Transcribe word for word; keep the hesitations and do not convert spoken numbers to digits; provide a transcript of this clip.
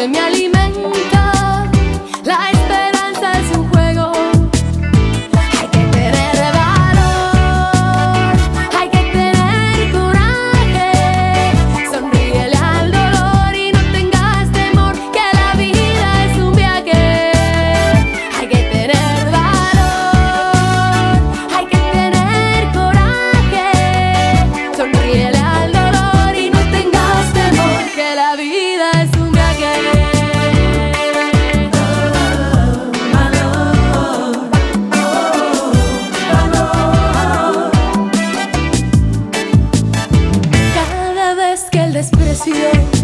que me alimenta. La esperanza es un juego. Hay que tener valor, hay que tener coraje. Sonríele al dolor y no tengas temor, que la vida es un viaje. Hay que tener valor, hay que tener coraje. Sonríele al dolor y no tengas temor, que la vida es un viaje. Cada vez que el desprecio